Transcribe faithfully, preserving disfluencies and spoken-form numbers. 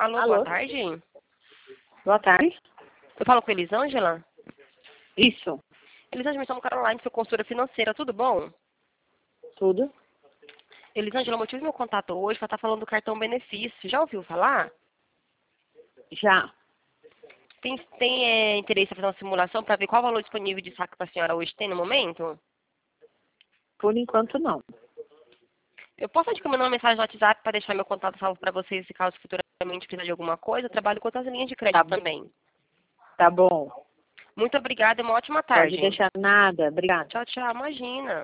Alô, Alô? boa tarde. Boa tarde. Eu falo com a Elisângela? Isso. Elisângela, me chamo Caroline, sou consultora financeira, tudo bom? Tudo? Elisângela, o motivo do meu contato hoje para estar falando do cartão benefício. Já ouviu falar? Já. Tem, tem é, interesse em fazer uma simulação para ver qual o valor disponível de saque para a senhora hoje tem no momento? Por enquanto, não. Eu posso te mandar uma mensagem no WhatsApp para deixar meu contato salvo para vocês, se caso futuramente precisar de alguma coisa. Eu trabalho com outras linhas de crédito Tá, também. tá bom. Muito obrigada e uma ótima Pode tarde. deixar nada. Obrigada. Tchau, tchau. Imagina.